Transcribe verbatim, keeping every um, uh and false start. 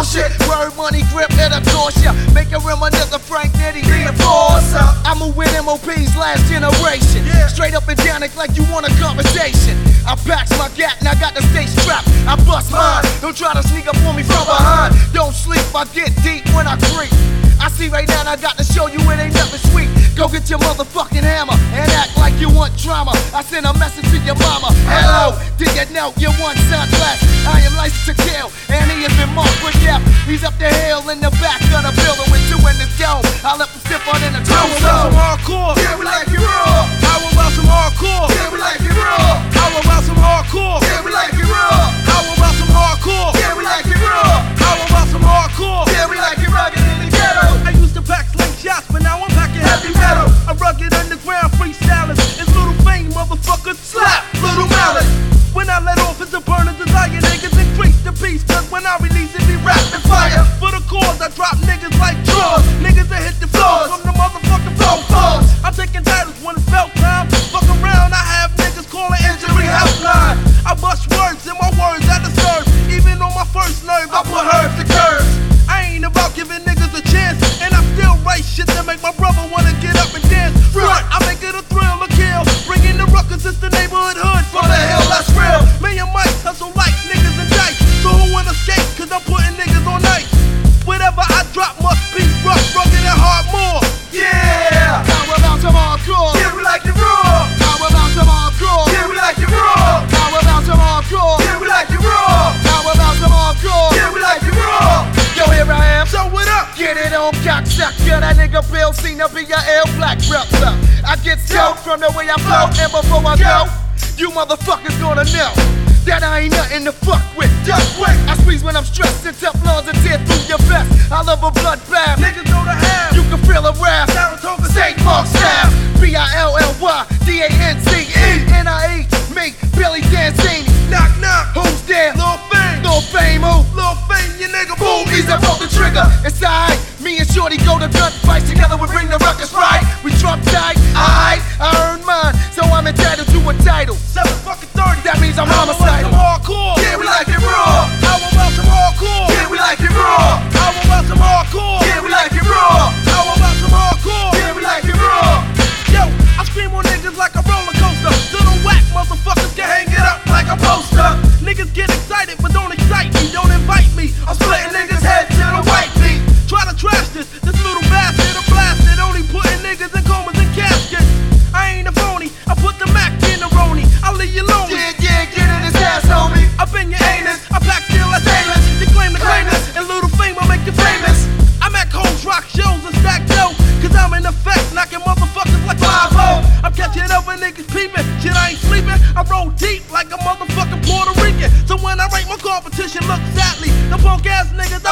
bullshit. Word, money, grip, it'll toss ya. Make a reminisce of Frank Nitty, the enforcer. I'm a with M O P's last generation. Yeah. Straight up and down, act like you want a conversation. I packs my gat and I got the stay strapped. I bust mine, don't try to sneak up on me from behind. Don't sleep, I get deep when I creep. I see right now and I got to show you it ain't nothing sweet. Go get your motherfucking hammer and act like you want drama. I send a message to your mama. Hello, did you know you want son less? I am licensed to kill and he has been marked with death. He's up the hill in the back of the building with two in the dome. I left him stiff on in the toe. How about some hardcore? Yeah, we like it raw. How about some hardcore? Yeah, we like it raw. How about some hardcore? Yeah, we like it raw. How about some hardcore? Yeah, we like it raw. How about some hardcore? Yeah, we like it rugged in the ghetto. I used to pack slingshots, but now I'm packing heavy metal. I'm rugged underground freestyling. It's Little Fame, motherfucker. Slap, Little Mallet. When I let off, it's a burning desire. Niggas increase the beast, cause when I release it, be rapid fire. For the cause, I drop niggas like drawers. Niggas that hit the floors from the motherfucking flow floors. I'm taking titles when it's felt time. Fuck around, I have niggas calling injury helpline. I bust words and my words I disturb. Even on my first nerve, I put herbs to curves. I ain't about giving niggas a chance, and I still write shit that make my brother wanna get up and dance. Front, I make it a thrill, a kill. Bringing the ruckus, it's the neighborhood hood. From the hill, that's real. Me and Mike hustle like niggas and dice. So who wanna escape? Cause I'm putting niggas on ice. Whatever I drop must be rough, rugged, and hard more. Yeah! How about some hardcore? Yeah, we like it raw. How about some hardcore? Yeah, we like it raw. How about some hardcore? Yeah, we like it raw. How about some hardcore? Yeah, we like it raw. Yo, here I am. So what up? Get it on, cocksucker. That nigga Bill seen to be your L black brother. I get stoked from the way I flow, and before I go, you motherfuckers gonna know that I ain't nothing to fuck with. Just wait. I squeeze when I'm stressed and Teflon's a tear through your vest. I love a bloodbath. Niggas know the half. You can feel a wrath. Saratoga Saint Mark style. B I L L Y D A N C E N I E. Me, Billy Dancini. Knock, knock. Who's there? Lil Fame. Lil Fame, who? Lil Fame, you nigga. Boom, ease up on the trigger. It's alright. Me and Shorty go to gunfights together. We bring the ruckus right. We trump tight. Alright, I earned mine, so I'm entitled to a title. Seven fucking thirty. That means I'm How about homicidal. some hardcore? Yeah, we like it raw. How about some hardcore? Yeah, we like it raw. How about some hardcore? Yeah, we like it raw. How about some hardcore? Yeah, we like it raw. Yo, I scream on niggas like a roller coaster. So the whack motherfuckers can hang it up like a poster. Niggas get excited, but don't excite me. Don't invite me. I'm splitting niggas' heads to the white beat. Try to trash this, this little bastard, a blasted. Only putting niggas in comas and caskets. I ain't a phony, I put the Mac in the Roni. I'll leave you lonely. Yeah, yeah, get in his ass, homie. Up in your anus, I pack steel as stainless. You claim to claim this, and Little Fame will make you famous. I'm at Coles Rock shows and stack dough, cause I'm in effect, knocking motherfuckers like five oh. I'm catching up with niggas peeping, shit I ain't sleeping. I roll deep like a motherfucking Puerto Rican. So when I rate my competition, look sadly, the punk ass niggas